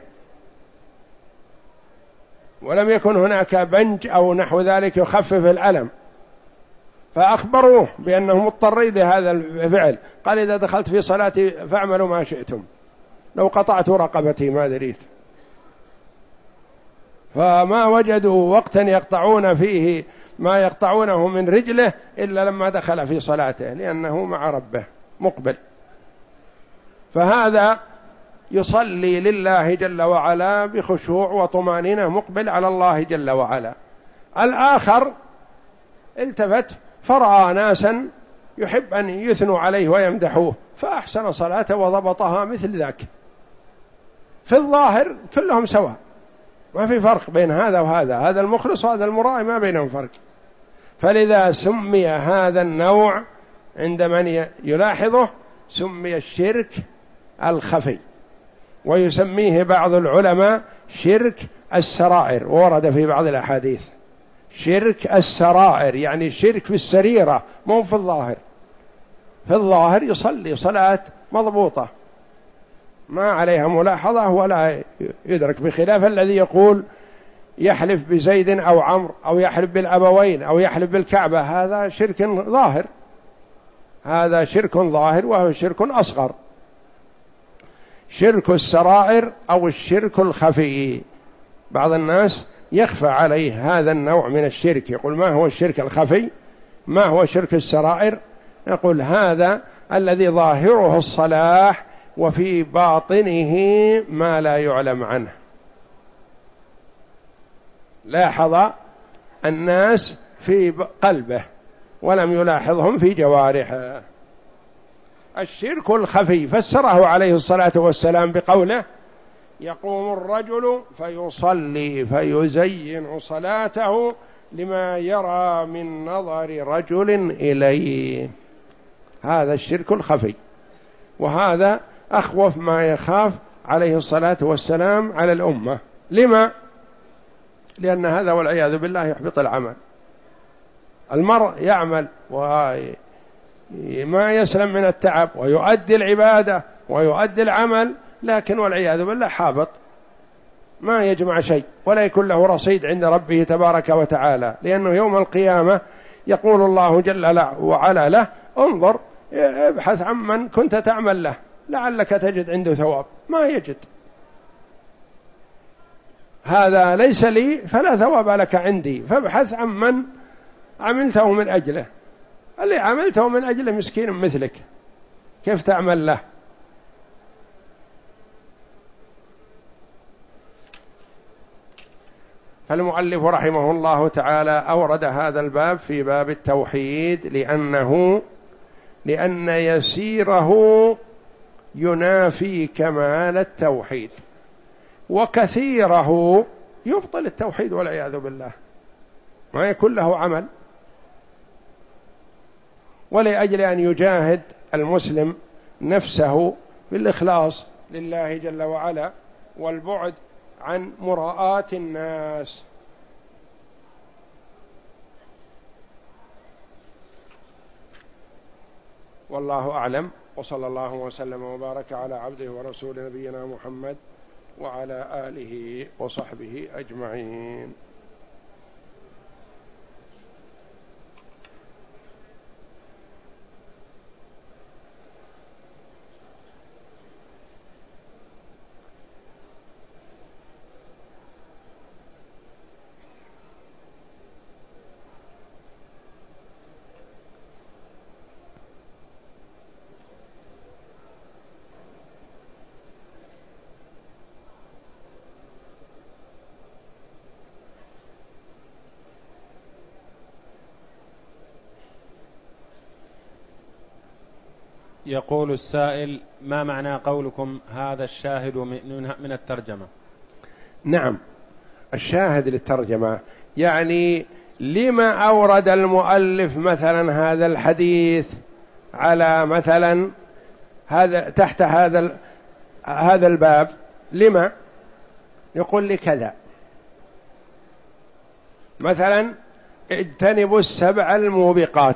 ولم يكن هناك بنج أو نحو ذلك يخفف الألم، فأخبروه بأنه مضطرين لهذا الفعل، قال إذا دخلت في صلاتي فاعملوا ما شئتم، لو قطعت رقبتي ما دريت. فما وجدوا وقتا يقطعون فيه ما يقطعونه من رجله إلا لما دخل في صلاته، لأنه مع ربه مقبل. فهذا يصلي لله جل وعلا بخشوع وطمانينة، مقبل على الله جل وعلا. الآخر التفت فرأى ناسا يحب أن يثنوا عليه ويمدحوه فأحسن صلاته وضبطها مثل ذاك، في الظاهر كلهم سواء، ما في فرق بين هذا وهذا، هذا المخلص وهذا المرائي ما بينهم فرق. فلذا سمي هذا النوع عند من يلاحظه سمي الشرك الخفي، ويسميه بعض العلماء شرك السرائر، ورد في بعض الأحاديث شرك السرائر، يعني شرك في السريرة مو في الظاهر. في الظاهر يصلي صلاة مضبوطة ما عليها ملاحظة ولا يدرك، بخلاف الذي يقول يحلف بزيد أو عمرو أو يحلف بالأبوين أو يحلف بالكعبة، هذا شرك ظاهر، هذا شرك ظاهر وهو شرك أصغر. شرك السرائر أو الشرك الخفي، بعض الناس يخفى عليه هذا النوع من الشرك، يقول ما هو الشرك الخفي، ما هو شرك السرائر؟ نقول هذا الذي ظاهره الصلاح وفي باطنه ما لا يعلم عنه، لاحظ الناس في قلبه ولم يلاحظهم في جوارحه. الشرك الخفي فسره عليه الصلاة والسلام بقوله يقوم الرجل فيصلي فيزين صلاته لما يرى من نظر رجل إليه، هذا الشرك الخفي، وهذا أخوف ما يخاف عليه الصلاة والسلام على الأمة. لما؟ لأن هذا والعياذ بالله يحبط العمل. المرء يعمل وما يسلم من التعب ويؤدي العبادة ويؤدي العمل، لكن والعياذ بالله حابط، ما يجمع شيء ولا يكون له رصيد عند ربه تبارك وتعالى، لأنه يوم القيامة يقول الله جل وعلا له انظر ابحث عمن كنت تعمل له لعلك تجد عنده ثواب، ما يجد، هذا ليس لي فلا ثواب لك عندي، فابحث عمن عملته من أجله، اللي عملته من أجله مسكين مثلك كيف تعمل له؟ فالمؤلف رحمه الله تعالى أورد هذا الباب في باب التوحيد لأنه لأن يسيره ينافي كمال التوحيد، وكثيره يبطل التوحيد والعياذ بالله، ما يكون له عمل. ولأجل أن يجاهد المسلم نفسه بالإخلاص لله جل وعلا والبعد عن مراءة الناس. والله أعلم، وصلى الله وسلم وبارك على عبده ورسول نبينا محمد وعلى آله وصحبه أجمعين. يقول السائل: ما معنى قولكم هذا الشاهد من الترجمة؟ نعم، الشاهد للترجمة يعني لما أورد المؤلف مثلا هذا الحديث على مثلا هذا تحت هذا هذا الباب، لما يقول لي كذا، مثلا اجتنبوا السبع الموبقات،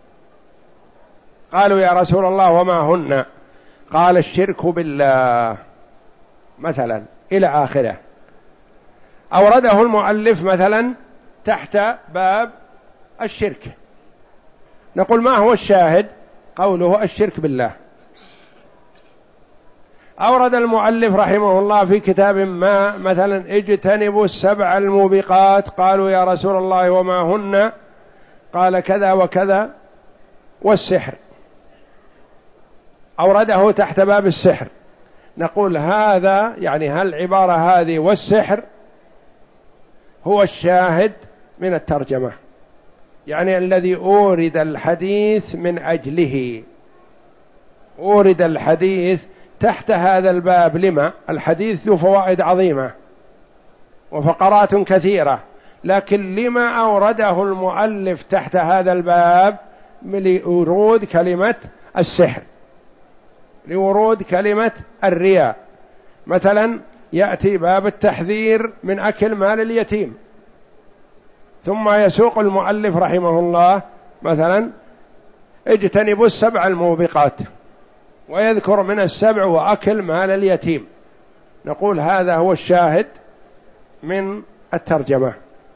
قالوا يا رسول الله وما هن؟ قال الشرك بالله مثلا إلى آخره. أورده المؤلف مثلا تحت باب الشرك، نقول ما هو الشاهد؟ قوله الشرك بالله. أورد المؤلف رحمه الله في كتاب ما مثلا اجتنبوا السبع الموبقات، قالوا يا رسول الله وما هن؟ قال كذا وكذا والسحر، أورده تحت باب السحر، نقول هذا يعني هل العبارة هذه والسحر هو الشاهد من الترجمة، يعني الذي أورد الحديث من أجله، أورد الحديث تحت هذا الباب. لما؟ الحديث ذو فوائد عظيمة وفقرات كثيرة، لكن لما أورده المؤلف تحت هذا الباب؟ لورود كلمة السحر، لورود كلمة الرياء. مثلا يأتي باب التحذير من أكل مال اليتيم، ثم يسوق المؤلف رحمه الله مثلا اجتنبوا السبع الموبقات، ويذكر من السبع وأكل مال اليتيم، نقول هذا هو الشاهد من الترجمة.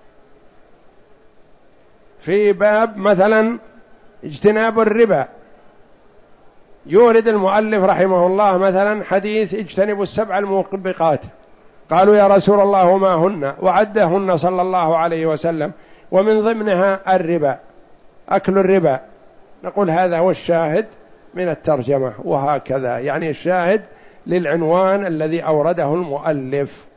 في باب مثلا اجتناب الربا، يورد المؤلف رحمه الله مثلا حديث اجتنبوا السبع الموبقات، قالوا يا رسول الله وما هن؟ وعدهن صلى الله عليه وسلم، ومن ضمنها الربا، أكل الربا، نقول هذا هو الشاهد من الترجمة. وهكذا يعني الشاهد للعنوان الذي أورده المؤلف.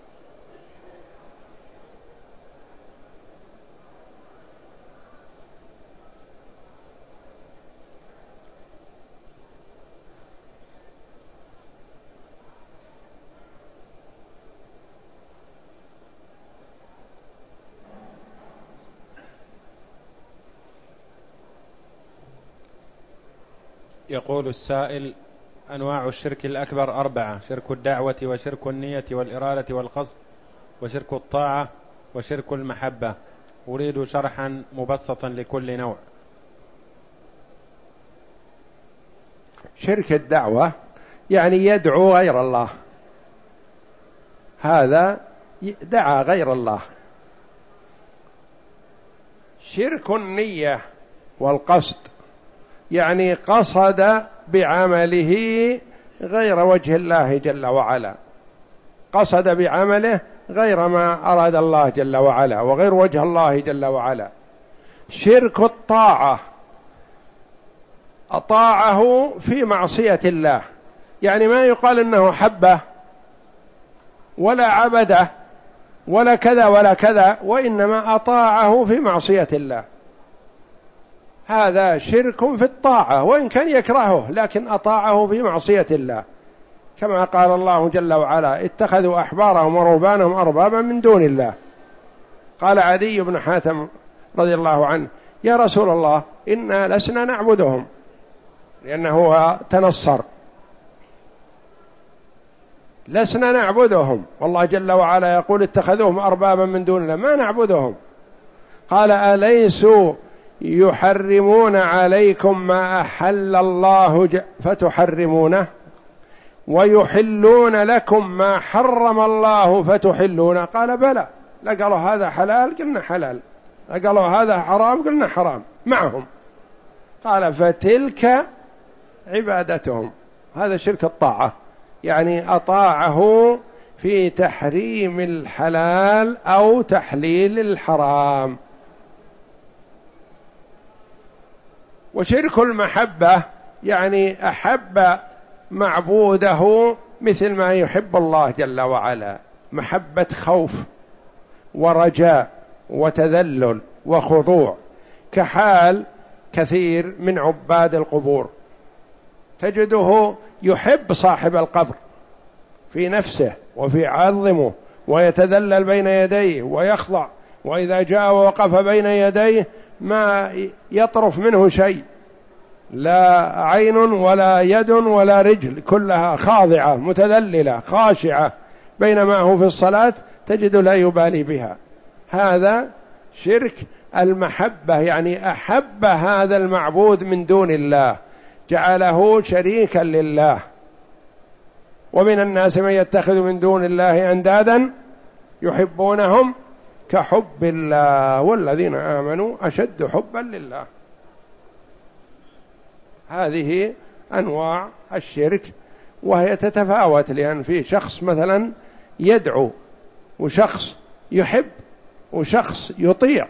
يقول السائل: أنواع الشرك الأكبر أربعة: شرك الدعوة، وشرك النية والإرادة والقصد، وشرك الطاعة، وشرك المحبة. أريد شرحا مبسطا لكل نوع. شرك الدعوة يعني يدعو غير الله، هذا دعا غير الله. شرك النية والقصد يعني قصد بعمله غير وجه الله جل وعلا، قصد بعمله غير ما أراد الله جل وعلا وغير وجه الله جل وعلا. شرك الطاعة، أطاعه في معصية الله، يعني ما يقال إنه حبه ولا عبده ولا كذا ولا كذا، وإنما أطاعه في معصية الله، هذا شرك في الطاعة، وإن كان يكرهه لكن أطاعه في معصية الله، كما قال الله جل وعلا: اتخذوا أحبارهم ورهبانهم أربابا من دون الله. قال عدي بن حاتم رضي الله عنه: يا رسول الله، إنا لسنا نعبدهم، لأنه هو تنصر، لسنا نعبدهم، والله جل وعلا يقول اتخذوهم أربابا من دون الله، ما نعبدهم. قال أليسوا يحرمون عليكم ما أحل الله فتحرمونه ويحلون لكم ما حرم الله فتحلونه؟ قال بلى. لقالوا هذا حلال قلنا حلال، لقالوا هذا حرام قلنا حرام معهم. قال فتلك عبادتهم. هذا شرك الطاعة، يعني أطاعه في تحريم الحلال أو تحليل الحرام. وشرك المحبة يعني أحب معبوده مثل ما يحب الله جل وعلا، محبة خوف ورجاء وتذلل وخضوع، كحال كثير من عباد القبور تجده يحب صاحب القبر في نفسه وفي عظمه، ويتذلل بين يديه ويخضع، وإذا جاء ووقف بين يديه ما يطرف منه شيء، لا عين ولا يد ولا رجل، كلها خاضعة متذللة خاشعة، بينما هو في الصلاة تجد لا يبالي بها. هذا شرك المحبة، يعني أحب هذا المعبود من دون الله، جعله شريكا لله. ومن الناس من يتخذ من دون الله أندادا يحبونهم كحب الله والذين آمنوا أشد حبا لله. هذه أنواع الشرك، وهي تتفاوت، لأن في شخص مثلا يدعو، وشخص يحب، وشخص يطيع.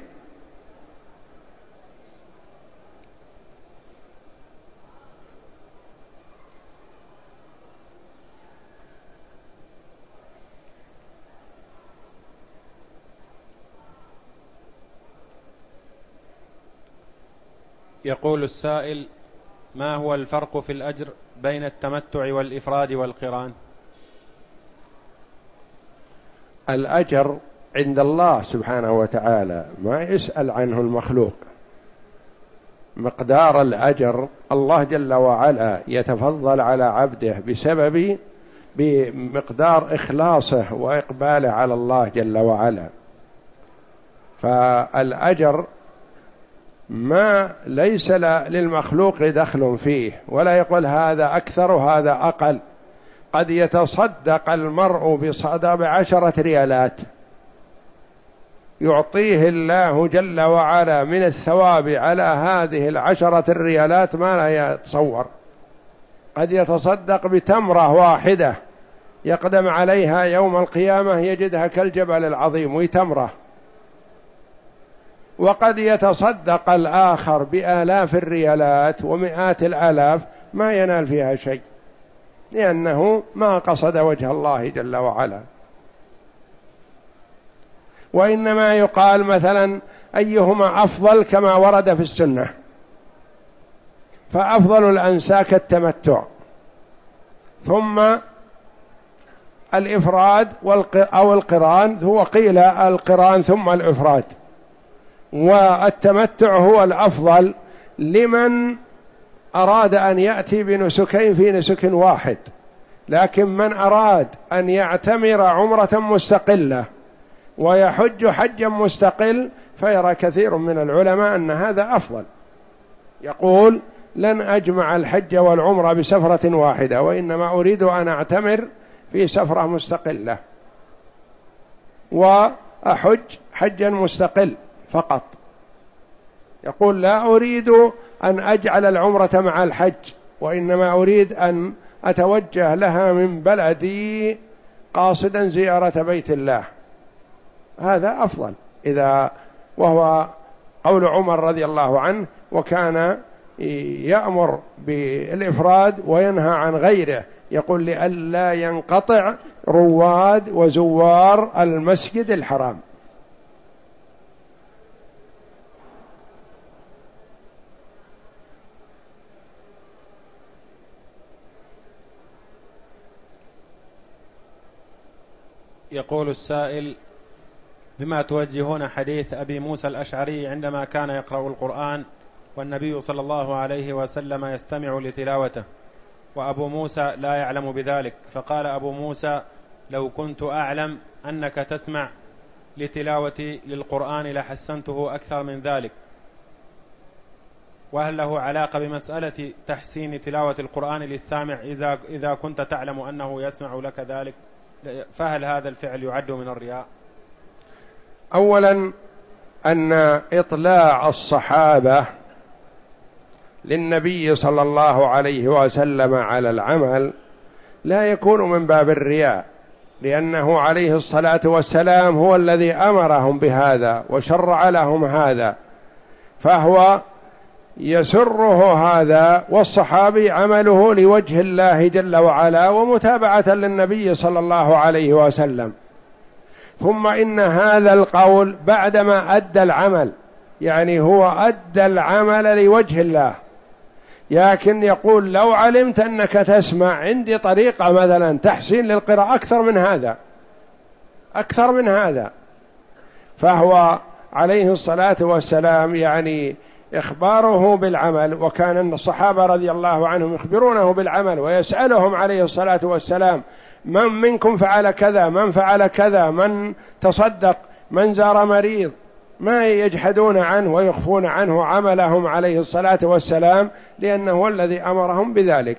يقول السائل: ما هو الفرق في الأجر بين التمتع والإفراد والقران؟ الأجر عند الله سبحانه وتعالى ما يسأل عنه المخلوق. مقدار الأجر الله جل وعلا يتفضل على عبده بسبب بمقدار إخلاصه وإقباله على الله جل وعلا. فالأجر ما ليس للمخلوق دخل فيه، ولا يقول هذا أكثر وهذا أقل. قد يتصدق المرء بصدقة بعشرة ريالات يعطيه الله جل وعلا من الثواب على هذه العشرة الريالات ما لا يتصور. قد يتصدق بتمرة واحدة يقدم عليها يوم القيامة يجدها كالجبل العظيم وتمرة. وقد يتصدق الآخر بآلاف الريالات ومئات الآلاف ما ينال فيها شيء، لأنه ما قصد وجه الله جل وعلا. وإنما يقال مثلا أيهما أفضل كما ورد في السنة، فأفضل الأنساك التمتع، ثم الإفراد أو القران، هو قيل القران ثم الإفراد، والتمتع هو الأفضل لمن أراد أن يأتي بنسكين في نسك واحد. لكن من أراد أن يعتمر عمرة مستقلة ويحج حجا مستقل فيرى كثير من العلماء أن هذا أفضل، يقول لن أجمع الحج والعمرة بسفرة واحدة، وإنما أريد أن أعتمر في سفرة مستقلة وأحج حجا مستقل فقط. يقول لا أريد أن أجعل العمرة مع الحج، وإنما أريد أن أتوجه لها من بلدي قاصدا زيارة بيت الله. هذا أفضل إذا، وهو قول عمر رضي الله عنه، وكان يأمر بالإفراد وينهى عن غيره، يقول لئلا ينقطع رواد وزوار المسجد الحرام. يقول السائل: بما توجهون حديث أبي موسى الأشعري عندما كان يقرأ القرآن والنبي صلى الله عليه وسلم يستمع لتلاوته، وأبو موسى لا يعلم بذلك، فقال أبو موسى: لو كنت أعلم أنك تسمع لتلاوتي للقرآن لحسنته أكثر من ذلك. وهل له علاقة بمسألة تحسين تلاوة القرآن للسامع إذا, إذا كنت تعلم أنه يسمع لك ذلك؟ فهل هذا الفعل يعد من الرياء؟ أولا أن إطلاع الصحابة للنبي صلى الله عليه وسلم على العمل لا يكون من باب الرياء، لأنه عليه الصلاة والسلام هو الذي أمرهم بهذا وشرع لهم هذا، فهو يسره هذا، والصحابي عمله لوجه الله جل وعلا ومتابعة للنبي صلى الله عليه وسلم. ثم إن هذا القول بعدما أدى العمل، يعني هو أدى العمل لوجه الله، لكن يقول: لو علمت أنك تسمع عندي طريقة مثلا تحسين للقراءة أكثر من هذا أكثر من هذا فهو عليه الصلاة والسلام يعني إخباره بالعمل، وكان الصحابة رضي الله عنهم يخبرونه بالعمل ويسألهم عليه الصلاة والسلام: من منكم فعل كذا، من فعل كذا، من تصدق، من زار مريض، ما يجحدون عنه ويخفون عنه عملهم عليه الصلاة والسلام، لأنه هو الذي أمرهم بذلك.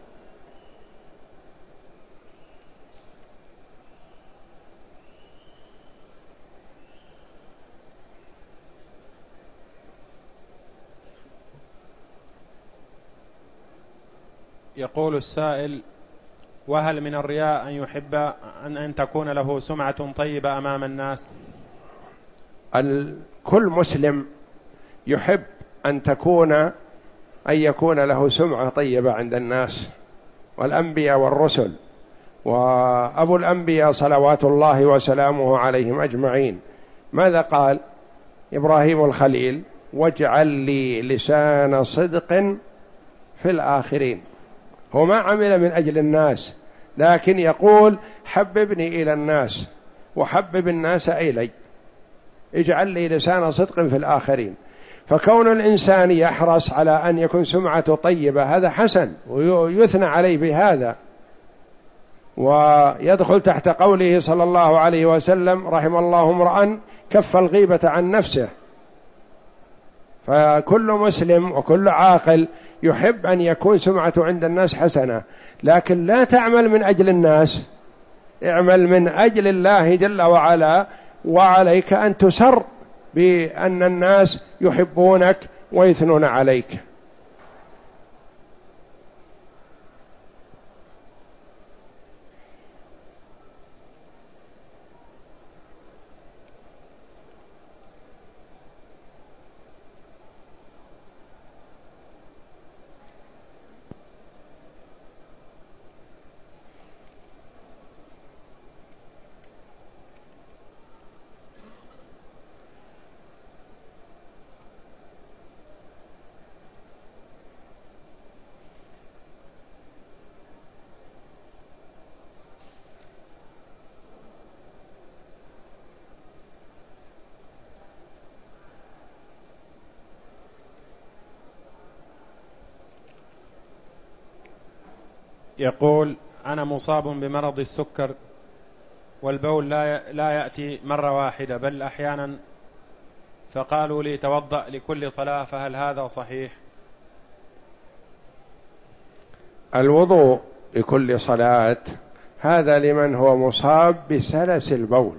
يقول السائل: وهل من الرياء أن يحب أن, أن تكون له سمعة طيبة أمام الناس؟ كل مسلم يحب أن تكون أن يكون له سمعة طيبة عند الناس، والأنبياء والرسل وأبو الأنبياء صلوات الله وسلامه عليهم أجمعين ماذا قال إبراهيم الخليل؟ واجعل لي لسان صدق في الآخرين. هو ما عمل من أجل الناس، لكن يقول: حببني إلى الناس وحبب الناس إلي، اجعل لي لسان صدق في الآخرين. فكون الإنسان يحرص على أن يكون سمعته طيبة هذا حسن ويثنى عليه بهذا، ويدخل تحت قوله صلى الله عليه وسلم: رحم الله امرأ كف الغيبة عن نفسه. فكل مسلم وكل عاقل يحب أن يكون سمعته عند الناس حسنة، لكن لا تعمل من أجل الناس، اعمل من أجل الله جل وعلا، وعليك أن تسر بأن الناس يحبونك ويثنون عليك. يقول: أنا مصاب بمرض السكر، والبول لا لا يأتي مرة واحدة بل أحيانا، فقالوا لي توضأ لكل صلاة، فهل هذا صحيح؟ الوضوء لكل صلاة هذا لمن هو مصاب بسلس البول.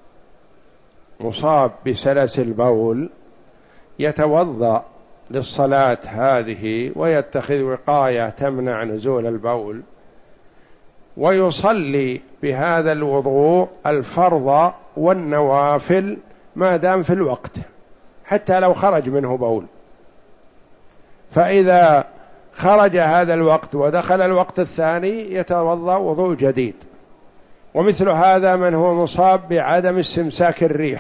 مصاب بسلس البول يتوضأ للصلاة هذه ويتخذ وقاية تمنع نزول البول، ويصلي بهذا الوضوء الفرض والنوافل ما دام في الوقت، حتى لو خرج منه بول. فإذا خرج هذا الوقت ودخل الوقت الثاني يتوضأ وضوء جديد. ومثل هذا من هو مصاب بعدم استمساك الريح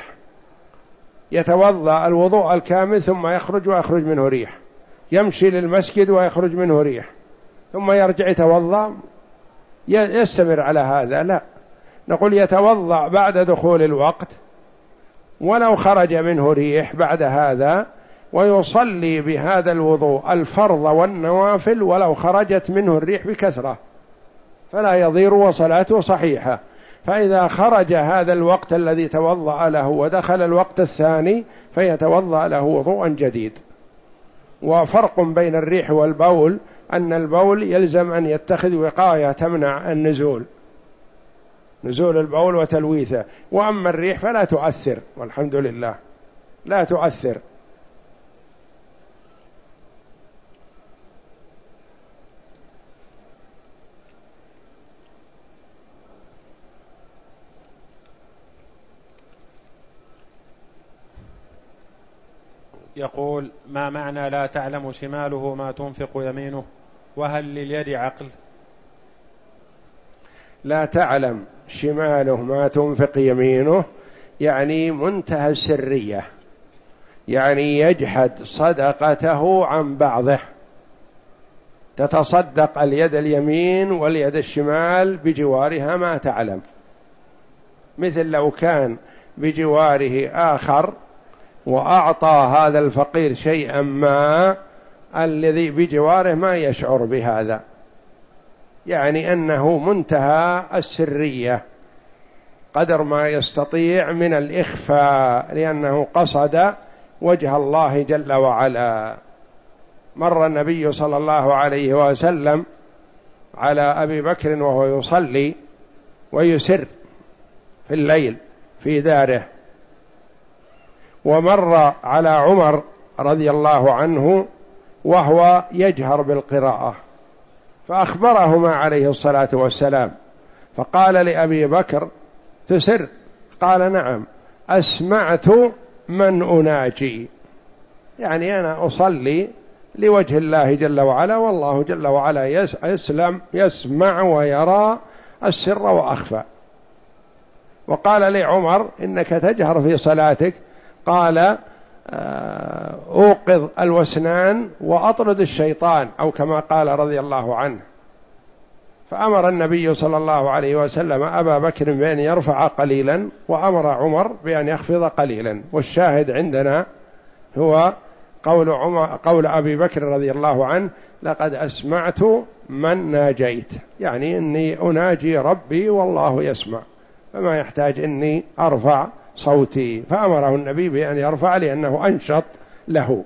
يتوضأ الوضوء الكامل ثم يخرج ويخرج منه ريح، يمشي للمسجد ويخرج منه ريح ثم يرجع يتوضأ، يستمر على هذا. لا، نقول يتوضأ بعد دخول الوقت، ولو خرج منه ريح بعد هذا ويصلي بهذا الوضوء الفرض والنوافل ولو خرجت منه الريح بكثرة فلا يضير وصلاته صحيحة. فإذا خرج هذا الوقت الذي توضأ له ودخل الوقت الثاني فيتوضأ له وضوءا جديد. وفرق بين الريح والبول أن البول يلزم أن يتخذ وقاية تمنع النزول، نزول البول وتلويثه، وأما الريح فلا تؤثر والحمد لله لا تؤثر. يقول: ما معنى لا تعلم شماله ما تنفق يمينه، وهل لليد عقل؟ لا تعلم شماله ما تنفق يمينه يعني منتهى السرية، يعني يجحد صدقته عن بعضه، تتصدق اليد اليمين واليد الشمال بجوارها ما تعلم. مثل لو كان بجواره آخر وأعطى هذا الفقير شيئا ما، الذي بجواره ما يشعر بهذا، يعني أنه منتهى السرية قدر ما يستطيع من الإخفاء، لأنه قصد وجه الله جل وعلا. مر النبي صلى الله عليه وسلم على أبي بكر وهو يصلي ويسر في الليل في داره، ومر على عمر رضي الله عنه وهو يجهر بالقراءة، فأخبرهما عليه الصلاة والسلام، فقال لأبي بكر: تسر؟ قال: نعم، أسمعت من أناجي، يعني أنا أصلي لوجه الله جل وعلا، والله جل وعلا يسلم يسمع ويرى السر وأخفى. وقال لعمر: إنك تجهر في صلاتك، قال: أوقظ الوسنان وأطرد الشيطان، أو كما قال رضي الله عنه. فأمر النبي صلى الله عليه وسلم أبا بكر بأن يرفع قليلا، وأمر عمر بأن يخفض قليلا. والشاهد عندنا هو قول, عمر قول أبي بكر رضي الله عنه: لقد أسمعت من ناجيت، يعني إني أناجي ربي والله يسمع، فما يحتاج إني أرفع صوتي. فأمره النبي بأن يرفع لأنه أنشط له.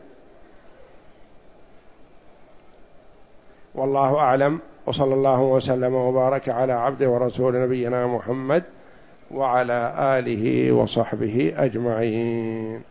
والله أعلم، وصلى الله وسلم وبارك على عبده ورسول نبينا محمد وعلى آله وصحبه أجمعين.